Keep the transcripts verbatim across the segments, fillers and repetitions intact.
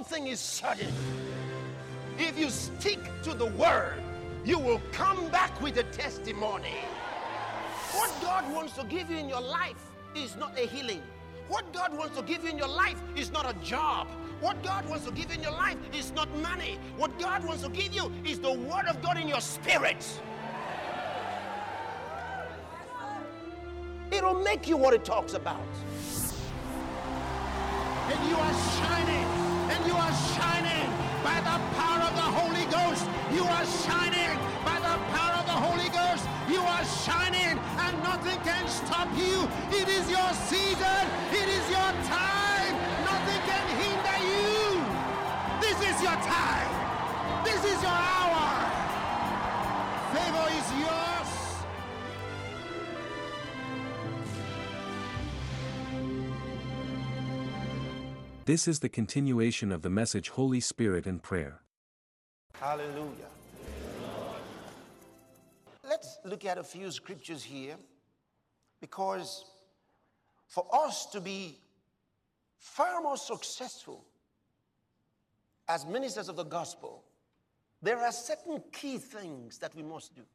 thing is certain. If you stick to the word, you will come back with a testimony. What God wants to give you in your life is not a healing. What God wants to give you in your life is not a job. What God wants to give you in your life is not money. What God wants to give you is the word of God in your spirit. It'll make you what it talks about. And you are shining, and you are shining by the power of the Holy Ghost. You are shining by the power of the Holy Ghost. You are shining, and nothing can stop you. It is your season. It is your time. Nothing can hinder you. This is your time. This is your hour. Favor is yours. This is the continuation of the message Holy Spirit and Prayer. Hallelujah. Let's look at a few scriptures here, because for us to be far more successful as ministers of the gospel, there are certain key things that we must do.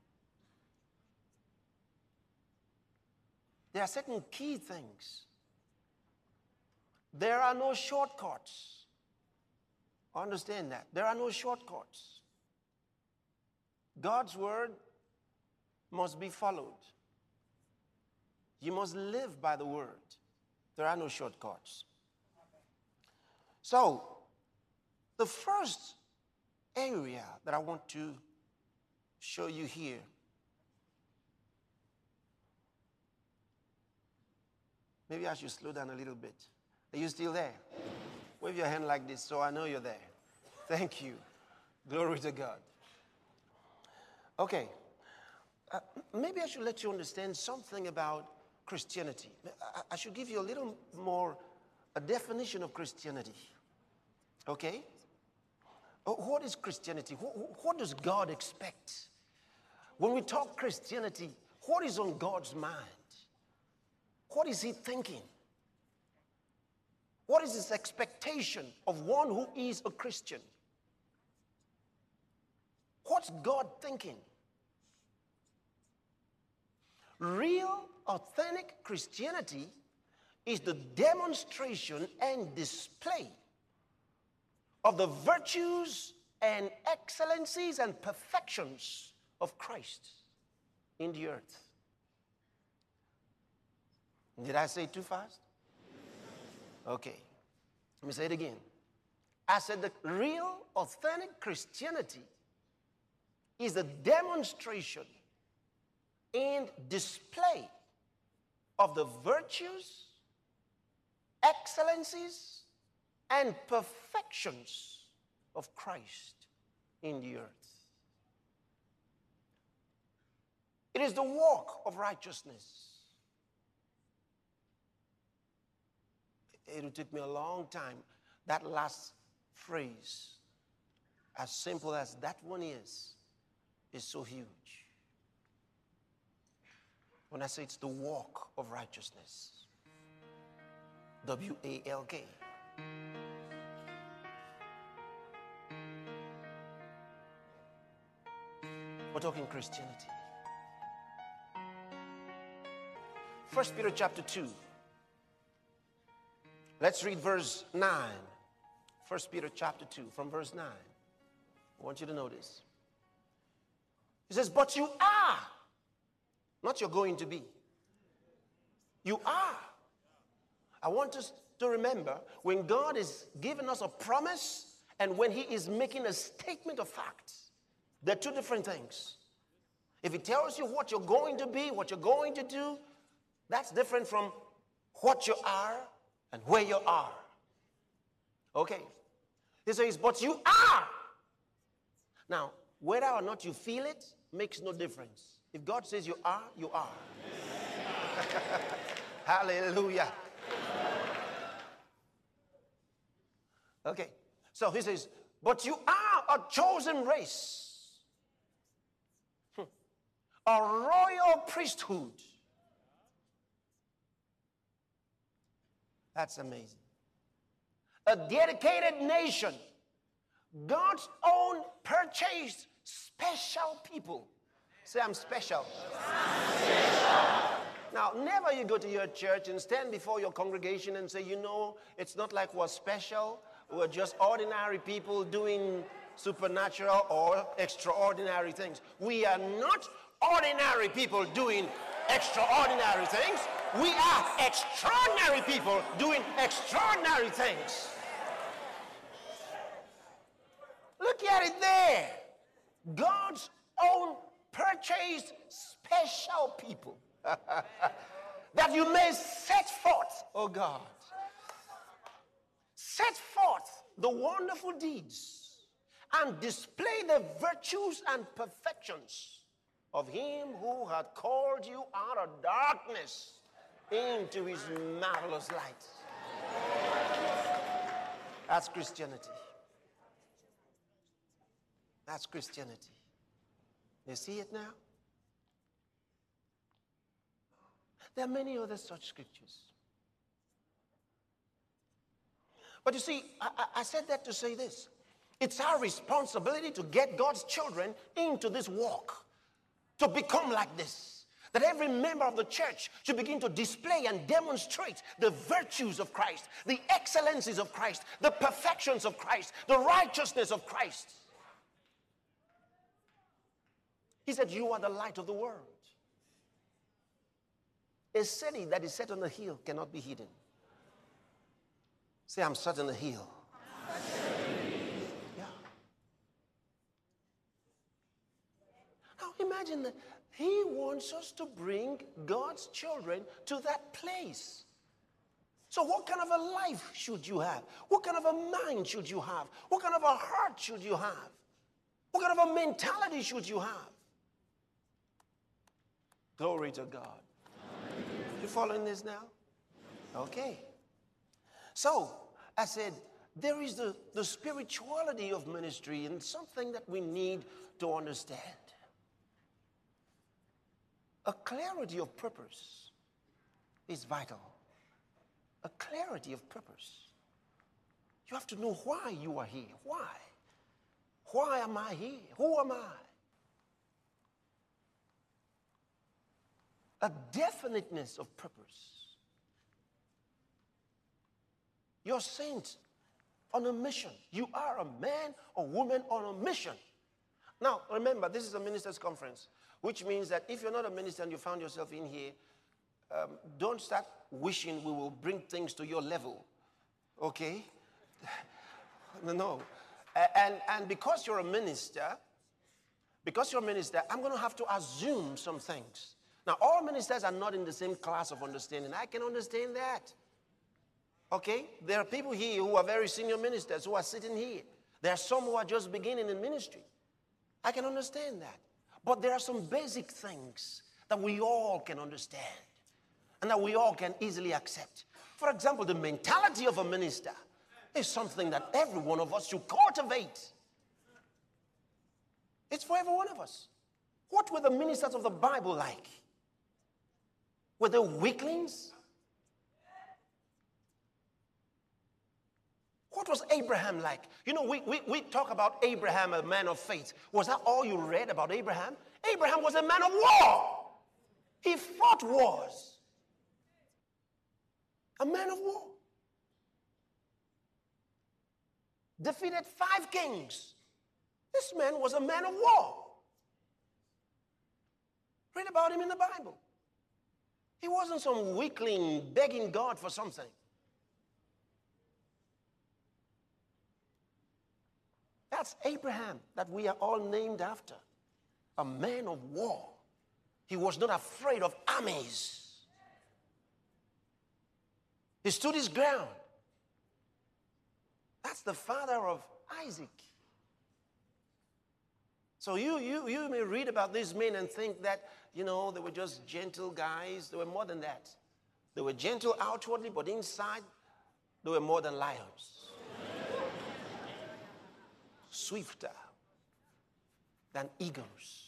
There are certain key things. There are no shortcuts. Understand that. There are no shortcuts. God's word must be followed. You must live by the word. There are no shortcuts. So, the first area that I want to show you here maybe I should slow down a little bit. Are you still there? Wave your hand like this so I know you're there. Thank you. Glory to God. Okay. Uh, maybe I should let you understand something about Christianity. I, I should give you a little more, a definition of Christianity. Okay? Uh, what is Christianity? What, what does God expect? When we talk Christianity, what is on God's mind? What is he thinking? What is his expectation of one who is a Christian? What's God thinking? Real, authentic Christianity is the demonstration and display of the virtues and excellencies and perfections of Christ in the earth. Did I say it too fast? Okay. Let me say it again. I said the real, authentic Christianity is the demonstration and display of the virtues, excellencies, and perfections of Christ in the earth. It is the walk of righteousness. It will take me a long time. That last phrase, as simple as that one is, is so huge. When I say it's the walk of righteousness, W A L K. We're talking Christianity. First Peter chapter two. Let's read verse nine. First Peter chapter two, from verse nine. I want you to notice. It says, but you are, not you're going to be. You are. I want us to remember, when God is giving us a promise and when he is making a statement of fact, they're two different things. If he tells you what you're going to be, what you're going to do, that's different from what you are and where you are. Okay. He says, but you are. Now, whether or not you feel it makes no difference. If God says you are, you are. Hallelujah. Okay. So he says, but you are a chosen race, hmm. a royal priesthood. That's amazing. a dedicated nation, God's own purchased special people. Say, I'm special. I'm special. Now, never you go to your church and stand before your congregation and say, you know, it's not like we're special. We're just ordinary people doing supernatural or extraordinary things. We are not ordinary people doing extraordinary things. We are extraordinary people doing extraordinary things. Look at it there. God's own purchased special people. That you may set forth, oh God, set forth the wonderful deeds and display the virtues and perfections of him who had called you out of darkness into his marvelous light. That's Christianity. That's Christianity. You see it now? There are many other such scriptures. But you see, I, I said that to say this. It's our responsibility to get God's children into this walk, to become like this. That every member of the church should begin to display and demonstrate the virtues of Christ, the excellencies of Christ, the perfections of Christ, the righteousness of Christ. He said, you are the light of the world. A city that is set on a hill cannot be hidden. Say, I'm set on a hill. Yeah. Now imagine that he wants us to bring God's children to that place. So what kind of a life should you have? What kind of a mind should you have? What kind of a heart should you have? What kind of a mentality should you have? Glory to God. You following this now? Okay. So, I said, there is the, the spirituality of ministry and something that we need to understand. A clarity of purpose is vital. A clarity of purpose. You have to know why you are here. Why? Why am I here? Who am I? A definiteness of purpose. You're sent on a mission. You are a man or woman on a mission. Now, remember, this is a minister's conference, which means that if you're not a minister and you found yourself in here, um, don't start wishing we will bring things to your level. Okay? No, no. And, and because you're a minister, because you're a minister, I'm going to have to assume some things. Now, all ministers are not in the same class of understanding. I can understand that. Okay? There are people here who are very senior ministers who are sitting here. There are some who are just beginning in ministry. I can understand that. But there are some basic things that we all can understand and that we all can easily accept. For example, the mentality of a minister is something that every one of us should cultivate. It's for every one of us. What were the ministers of the Bible like? Were they weaklings? What was Abraham like? You know, we, we, we talk about Abraham, a man of faith. Was that all you read about Abraham? Abraham was a man of war. He fought wars. A man of war. Defeated five kings. This man was a man of war. Read about him in the Bible. He wasn't some weakling begging God for something. That's Abraham that we are all named after. A man of war. He was not afraid of armies. He stood his ground. That's the father of Isaac. So you, you, you may read about these men and think that, you know, they were just gentle guys. They were more than that. They were gentle outwardly, but inside, they were more than lions. Swifter than eagles.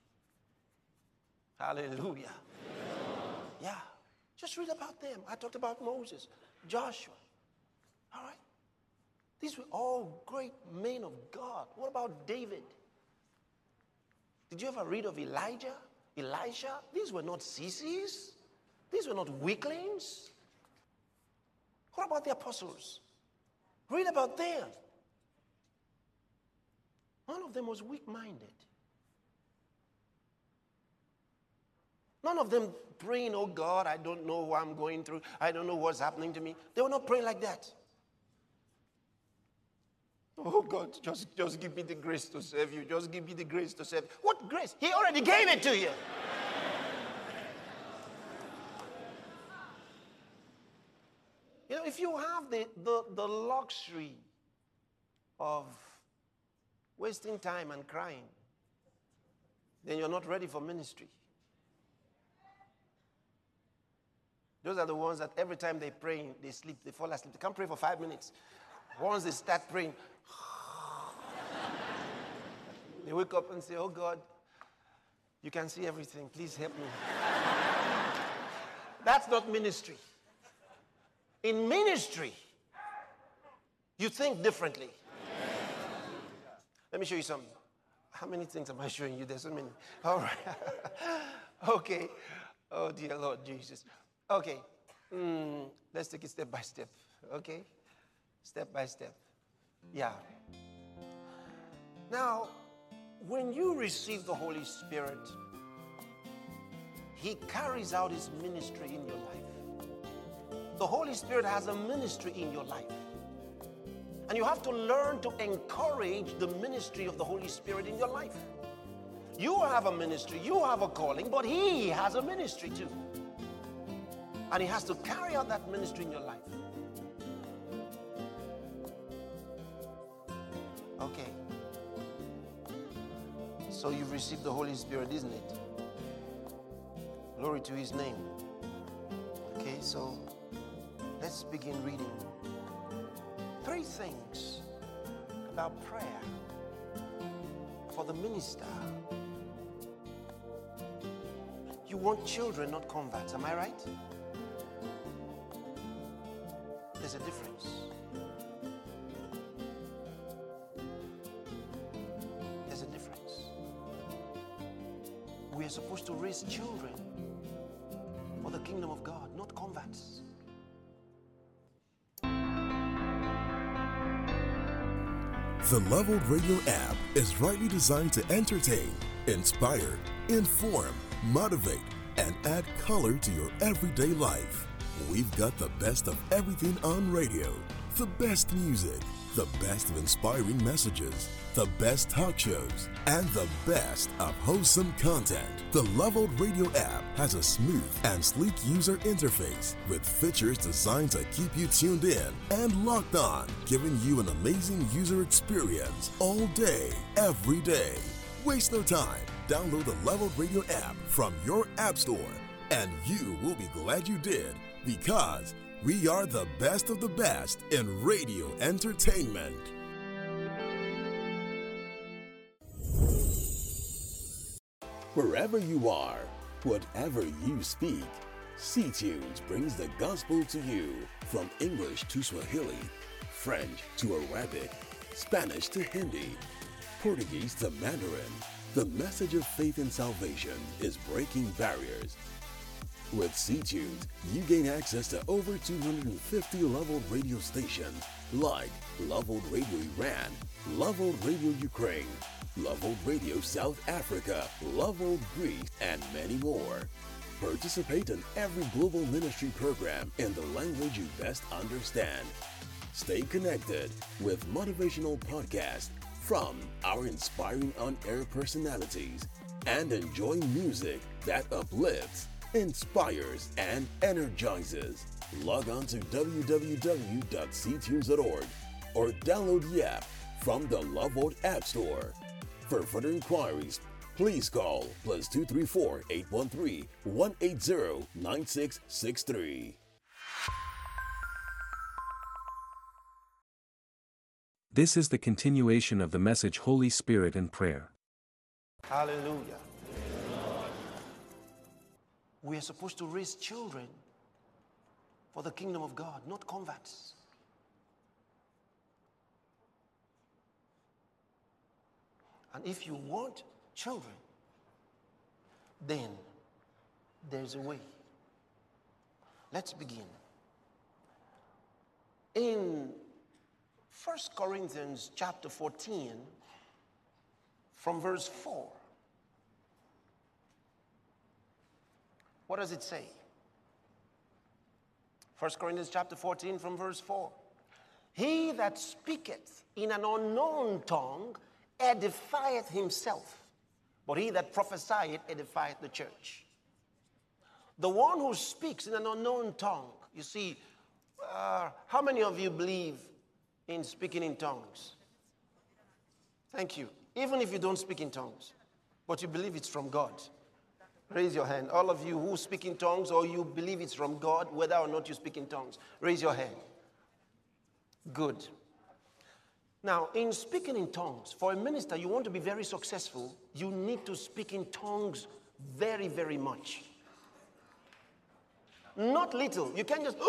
Hallelujah. Yeah. Just read about them. I talked about Moses, Joshua. All right? These were all great men of God. What about David? Did you ever read of Elijah? Elisha? These were not sissies. These were not weaklings. What about the apostles? Read about them. None of them was weak-minded. None of them praying, oh God, I don't know what I'm going through. I don't know what's happening to me. They were not praying like that. Oh God, just, just give me the grace to serve you. Just give me the grace to serve. What grace? He already gave it to you. You know, if you have the, the, the luxury of wasting time and crying, then you're not ready for ministry. Those are the ones that every time they pray, they sleep, they fall asleep. They can't pray for five minutes. Once they start praying, they wake up and say, oh God, you can see everything. Please help me. That's not ministry. In ministry, you think differently. Let me show you some. How many things am I showing you? There's so many. All right. Okay. Oh, dear Lord Jesus. Okay. Mm, let's take it step by step. Okay? Step by step. Yeah. Now, when you receive the Holy Spirit, He carries out His ministry in your life. The Holy Spirit has a ministry in your life. And you have to learn to encourage the ministry of the Holy Spirit in your life. You have a ministry, you have a calling, but He has a ministry too. And He has to carry out that ministry in your life. Okay. So you've received the Holy Spirit, isn't it? Glory to His name. Okay, so let's begin reading. Three things about prayer for the minister. You want children, not converts, am I right? There's a difference. There's a difference. We are supposed to raise children for the kingdom of God, not converts. The Leveled Radio app is rightly designed to entertain, inspire, inform, motivate, and add color to your everyday life. We've got the best of everything on radio, the best music, the best of inspiring messages, the best talk shows, and the best of wholesome content. The Leveled Radio app has a smooth and sleek user interface with features designed to keep you tuned in and locked on, giving you an amazing user experience all day, every day. Waste no time. Download the Leveled Radio app from your app store, and you will be glad you did, because we are the best of the best in radio entertainment. Wherever you are, whatever you speak, C-Tunes brings the gospel to you. From English to Swahili, French to Arabic, Spanish to Hindi, Portuguese to Mandarin, the message of faith and salvation is breaking barriers. With C-Tunes, you gain access to over two hundred fifty Leveled Radio stations like Leveled Radio Iran, Leveled Radio Ukraine, Leveled Radio South Africa, Leveled Greece, and many more. Participate in every global ministry program in the language you best understand. Stay connected with motivational podcasts from our inspiring on-air personalities, and enjoy music that uplifts, inspires, and energizes. Log on to w w w dot c tunes dot org or download the app from the Leveled App Store. For further inquiries, please call plus two three four, eight one three, one eight zero, nine six six three. This is the continuation of the message Holy Spirit and Prayer. Hallelujah. We are supposed to raise children for the kingdom of God, not converts. And if you want children, then there's a way. Let's begin. In First Corinthians chapter fourteen, from verse four, what does it say? First Corinthians chapter fourteen from verse four. He that speaketh in an unknown tongue edifieth himself, but he that prophesieth edifieth the church. The one who speaks in an unknown tongue, you see, uh, how many of you believe in speaking in tongues? Thank you. Even if you don't speak in tongues, but you believe it's from God. Raise your hand. All of you who speak in tongues or you believe it's from God, whether or not you speak in tongues, raise your hand. Good. Now, in speaking in tongues, for a minister, you want to be very successful, you need to speak in tongues very, very much. Not little. You can't just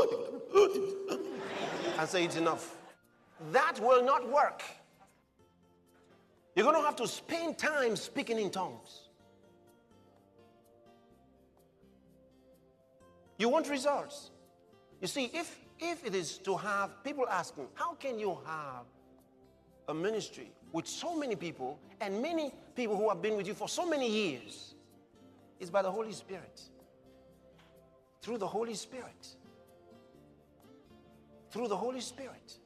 and say it's enough. That will not work. You're going to have to spend time speaking in tongues. You want results. You see, if, if it is to have people asking, how can you have a ministry with so many people and many people who have been with you for so many years? It's by the Holy Spirit. Through the Holy Spirit. Through the Holy Spirit.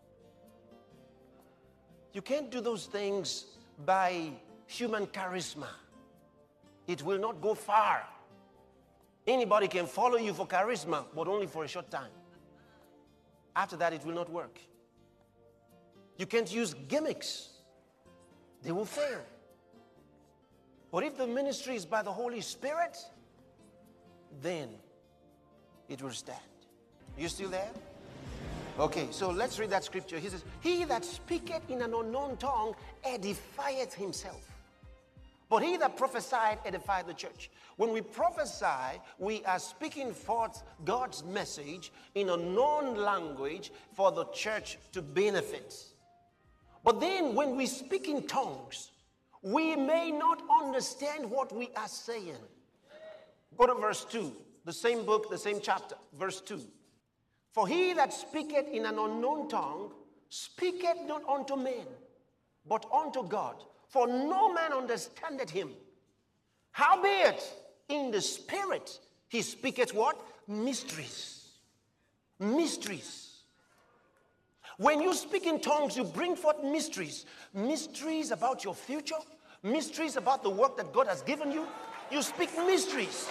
You can't do those things by human charisma. It will not go far. Anybody can follow you for charisma, but only for a short time. After that, it will not work. You can't use gimmicks. They will fail. But if the ministry is by the Holy Spirit, then it will stand. You still there? Okay, so let's read that scripture. He says, he that speaketh in an unknown tongue edifieth himself. But he that prophesied edifieth the church. When we prophesy, we are speaking forth God's message in a known language for the church to benefit. But then when we speak in tongues, we may not understand what we are saying. Go to verse two. The same book, the same chapter, verse two. For he that speaketh in an unknown tongue speaketh not unto men, but unto God. For no man understandeth him. Howbeit, in the spirit, he speaketh what? Mysteries. Mysteries. When you speak in tongues, you bring forth mysteries. Mysteries about your future. Mysteries about the work that God has given you. You speak mysteries.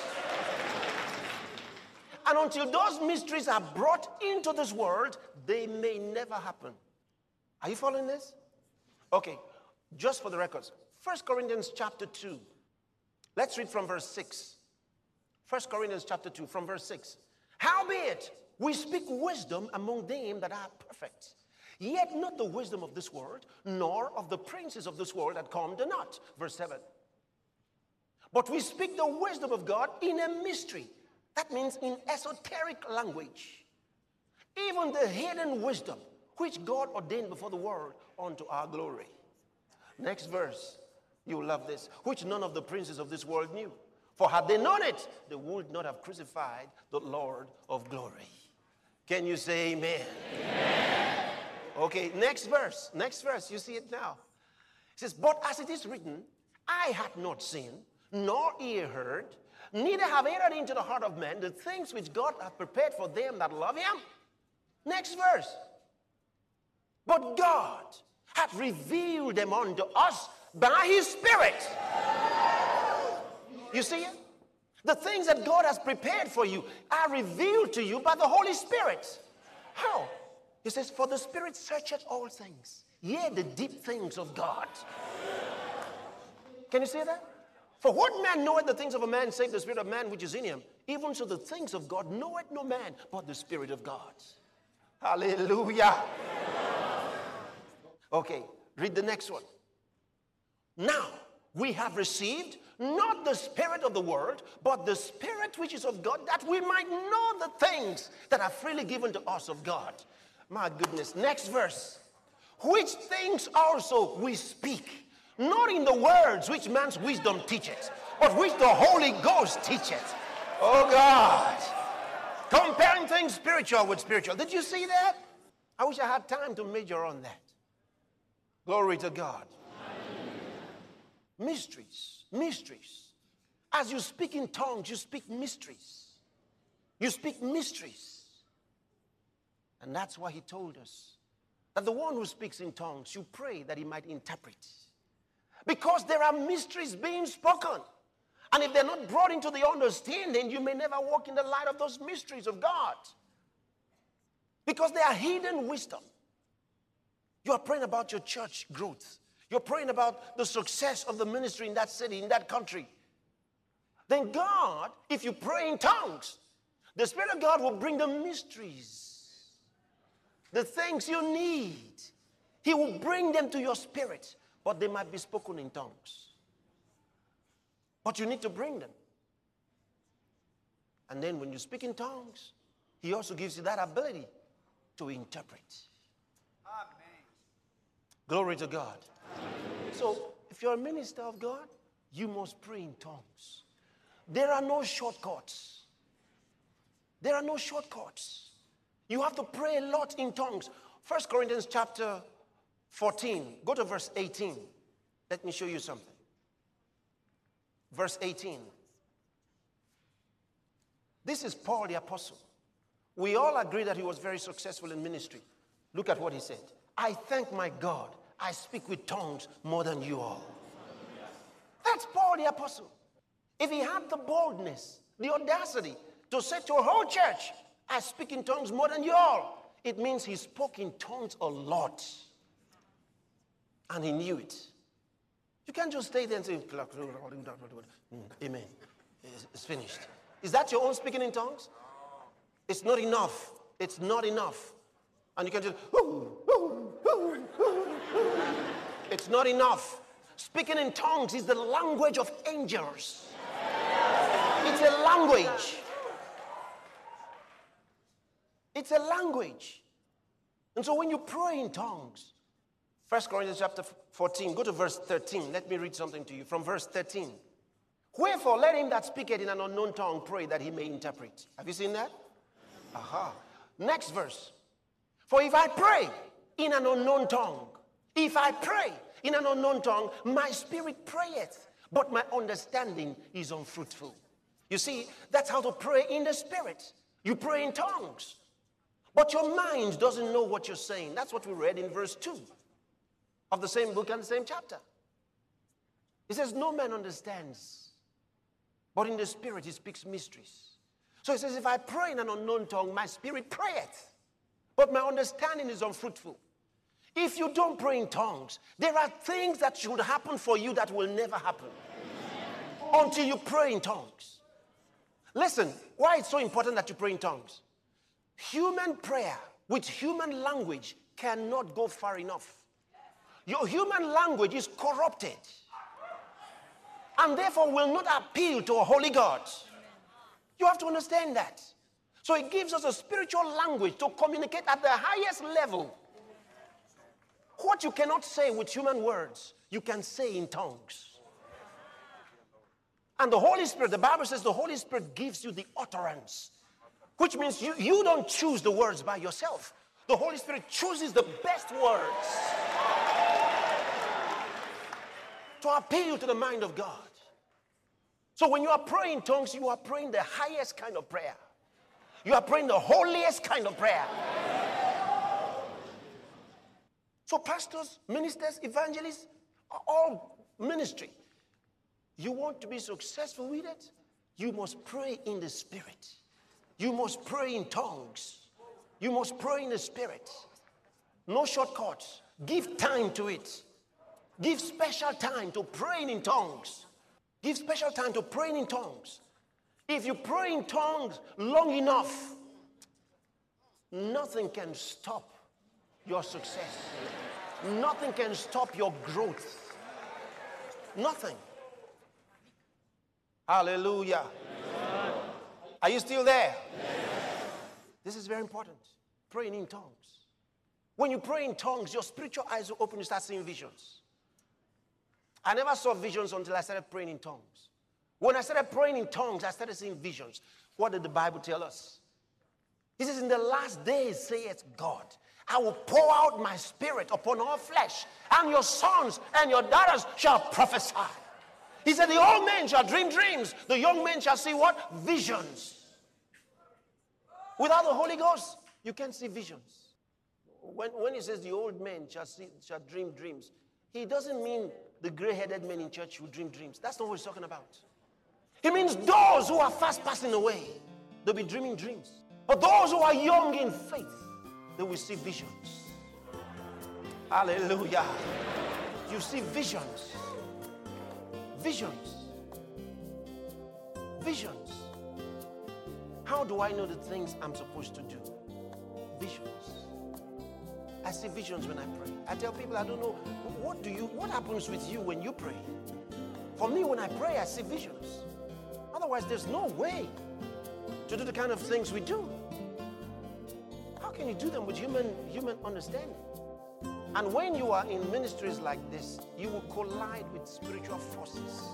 And until those mysteries are brought into this world, they may never happen. Are you following this? Okay, just for the records. First Corinthians chapter two. Let's read from verse six. First Corinthians chapter two, from verse six. Howbeit, we speak wisdom among them that are perfect, yet not the wisdom of this world, nor of the princes of this world that come to naught. Verse seven. But we speak the wisdom of God in a mystery. That means in esoteric language. Even the hidden wisdom, which God ordained before the world unto our glory. Next verse, you will love this. Which none of the princes of this world knew. For had they known it, they would not have crucified the Lord of glory. Can you say amen? Amen. Okay, next verse. Next verse, you see it now. It says, but as it is written, eye hath not seen, nor ear heard, neither have entered into the heart of man the things which God hath prepared for them that love him. Next verse. But God hath revealed them unto us by his Spirit. You see it? The things that God has prepared for you are revealed to you by the Holy Spirit. How? He says, for the Spirit searcheth all things, yea, the deep things of God. Can you see that? For what man knoweth the things of a man, save the spirit of man which is in him? Even so the things of God knoweth no man, but the Spirit of God. Hallelujah. Okay, read the next one. Now, we have received not the spirit of the world, but the Spirit which is of God, that we might know the things that are freely given to us of God. My goodness. Next verse. Which things also we speak, Not in the words which man's wisdom teacheth, but which the Holy Ghost teacheth. Oh God. Comparing things spiritual with spiritual. Did you see that? I wish I had time to major on that. Glory to God. Mysteries. Mysteries. As you speak in tongues, you speak mysteries. You speak mysteries. And that's why he told us that the one who speaks in tongues, you pray that he might interpret. Because there are mysteries being spoken. And if they're not brought into the understanding, you may never walk in the light of those mysteries of God. Because they are hidden wisdom. You are praying about your church growth. You're praying about the success of the ministry in that city, in that country. Then God, if you pray in tongues, the Spirit of God will bring the mysteries, the things you need. He will bring them to your spirit, but they might be spoken in tongues. But you need to bring them. And then when you speak in tongues, he also gives you that ability to interpret. Amen. Glory to God. Amen. So if you're a minister of God, you must pray in tongues. There are no shortcuts. There are no shortcuts. You have to pray a lot in tongues. First Corinthians chapter fourteen. Go to verse eighteen. Let me show you something. Verse eighteen. This is Paul the apostle. We all agree that he was very successful in ministry. Look at what he said. I thank my God, I speak with tongues more than you all. That's Paul the apostle. If he had the boldness, the audacity to say to a whole church, I speak in tongues more than you all, it means he spoke in tongues a lot. And he knew it. You can't just stay there and say, amen. It's finished. Is that your own speaking in tongues? It's not enough. It's not enough. And you can just, it's not enough. Speaking in tongues is the language of angels. It's a language. It's a language. And so when you pray in tongues, First Corinthians chapter fourteen, go to verse thirteen. Let me read something to you from verse thirteen. Wherefore, let him that speaketh in an unknown tongue pray that he may interpret. Have you seen that? Aha. Next verse. For if I pray in an unknown tongue, if I pray in an unknown tongue, my spirit prayeth, but my understanding is unfruitful. You see, that's how to pray in the spirit. You pray in tongues, but your mind doesn't know what you're saying. That's what we read in verse two of the same book and the same chapter. It says, no man understands, but in the spirit he speaks mysteries. So it says, if I pray in an unknown tongue, my spirit prayeth, but my understanding is unfruitful. If you don't pray in tongues, there are things that should happen for you that will never happen until you pray in tongues. Listen, why it's so important that you pray in tongues? Human prayer with human language cannot go far enough. Your human language is corrupted and therefore will not appeal to a holy God. You have to understand that. So it gives us a spiritual language to communicate at the highest level. What you cannot say with human words, you can say in tongues. And the Holy Spirit, the Bible says the Holy Spirit gives you the utterance, which means you, you don't choose the words by yourself. The Holy Spirit chooses the best words to appeal to the mind of God. So when you are praying in tongues, you are praying the highest kind of prayer. You are praying the holiest kind of prayer. So pastors, ministers, evangelists are all ministry. You want to be successful with it? You must pray in the spirit. You must pray in tongues. You must pray in the spirit. No shortcuts. Give time to it. Give special time to praying in tongues. Give special time to praying in tongues. If you pray in tongues long enough, nothing can stop your success. Nothing can stop your growth. Nothing. Hallelujah. Amen. Are you still there? Yes. This is very important. Praying in tongues. When you pray in tongues, your spiritual eyes will open, you start seeing visions. I never saw visions until I started praying in tongues. When I started praying in tongues, I started seeing visions. What did the Bible tell us? He says, in the last days, saith God, I will pour out my spirit upon all flesh, and your sons and your daughters shall prophesy. He said, the old men shall dream dreams. The young men shall see what? Visions. Without the Holy Ghost, you can't see visions. When, when he says the old men shall, see, shall dream dreams, he doesn't mean the gray-headed men in church who dream dreams. That's not what he's talking about. He means those who are fast passing away, they'll be dreaming dreams. But those who are young in faith, they will see visions. Hallelujah. You see visions. Visions. Visions. How do I know the things I'm supposed to do? Visions. I see visions when I pray. I tell people, I don't know, what do you, what happens with you when you pray? For me, when I pray, I see visions. Otherwise, there's no way to do the kind of things we do. How can you do them with human, human understanding? And when you are in ministries like this, you will collide with spiritual forces.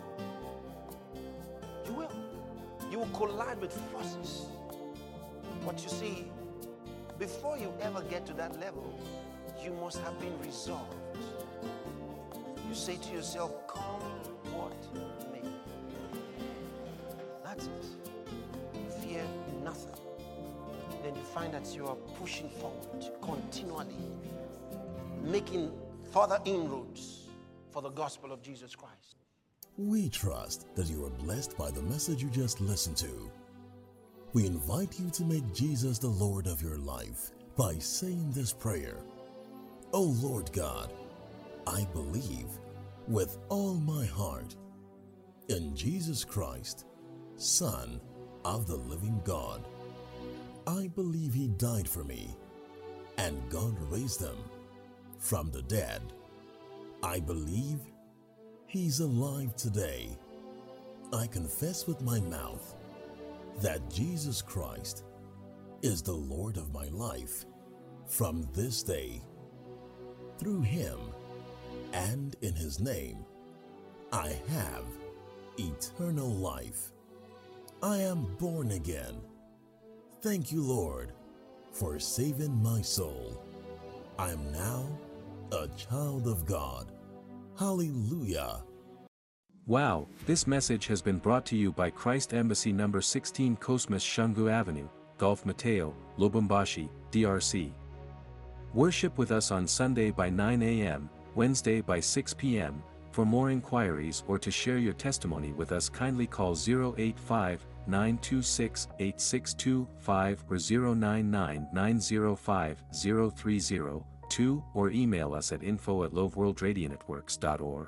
You will. You will collide with forces. But you see, before you ever get to that level, you must have been resolved. You say to yourself, come what may. That's it. Fear nothing. Then you find that you are pushing forward continually, making further inroads for the gospel of Jesus Christ. We trust that you are blessed by the message you just listened to. We invite you to make Jesus the Lord of your life by saying this prayer. Oh Lord God, I believe with all my heart in Jesus Christ, Son of the living God. I believe he died for me and God raised him from the dead. I believe he's alive today. I confess with my mouth that Jesus Christ is the Lord of my life from this day. Through him and in his name, I have eternal life. I am born again. Thank you, Lord, for saving my soul. I am now a child of God. Hallelujah. Wow, this message has been brought to you by Christ Embassy number sixteen Cosmas Shungu Avenue, Gulf Mateo, Lubumbashi, D R C. Worship with us on Sunday by nine a m, Wednesday by six p m For more inquiries or to share your testimony with us, kindly call zero eight five, nine two six, eight six two five or zero nine nine, nine zero five, zero three zero two or email us at info at loveworldradionetworks dot org.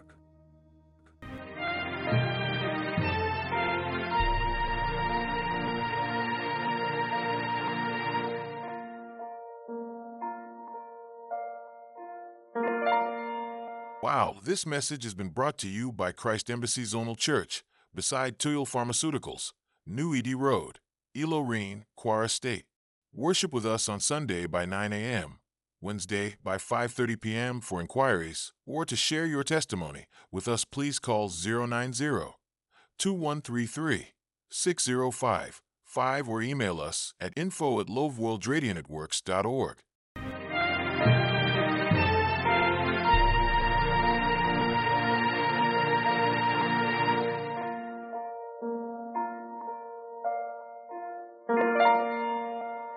Wow, this message has been brought to you by Christ Embassy Zonal Church, beside Tuyul Pharmaceuticals, New Edie Road, Ilorin, Kwara State. Worship with us on Sunday by nine a m, Wednesday by five thirty p m for inquiries, or to share your testimony with us, please call zero nine zero, two one three three, six zero five five or email us at info at loveworldradionetworks dot org.